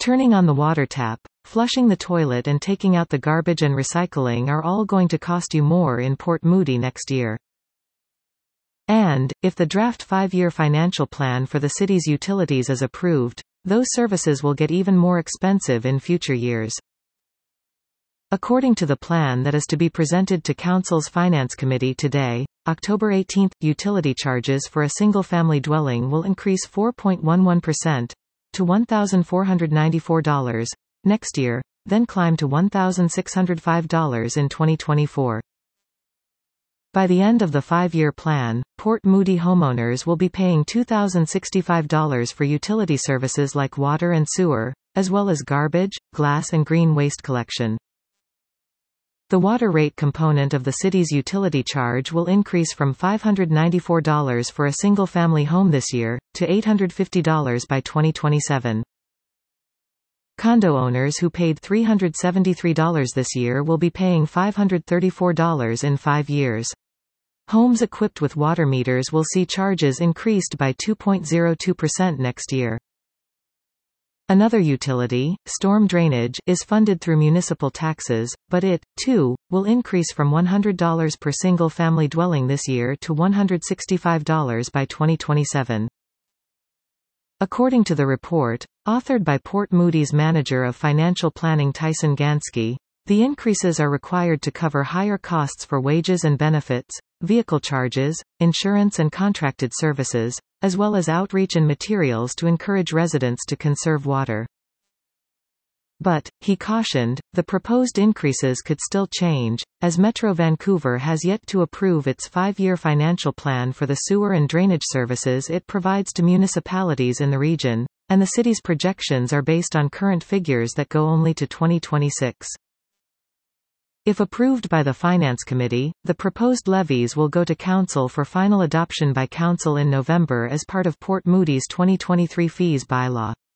Turning on the water tap, flushing the toilet and taking out the garbage and recycling are all going to cost you more in Port Moody next year. And, if the draft 5-year financial plan for the city's utilities is approved, those services will get even more expensive in future years. According to the plan that is to be presented to Council's Finance Committee today, October 18, utility charges for a single-family dwelling will increase 4.11%, to $1,494, next year, then climb to $1,605 in 2024. By the end of the 5-year plan, Port Moody homeowners will be paying $2,065 for utility services like water and sewer, as well as garbage, glass and green waste collection. The water rate component of the city's utility charge will increase from $594 for a single-family home this year, to $850 by 2027. Condo owners who paid $373 this year will be paying $534 in 5 years. Homes equipped with water meters will see charges increased by 2.02% next year. Another utility, storm drainage, is funded through municipal taxes, but it, too, will increase from $100 per single-family dwelling this year to $165 by 2027. According to the report, authored by Port Moody's Manager of Financial Planning Tyson Gansky, the increases are required to cover higher costs for wages and benefits, vehicle charges, insurance and contracted services, as well as outreach and materials to encourage residents to conserve water. But, he cautioned, the proposed increases could still change, as Metro Vancouver has yet to approve its 5-year financial plan for the sewer and drainage services it provides to municipalities in the region, and the city's projections are based on current figures that go only to 2026. If approved by the Finance Committee, the proposed levies will go to Council for final adoption by Council in November as part of Port Moody's 2023 fees bylaw.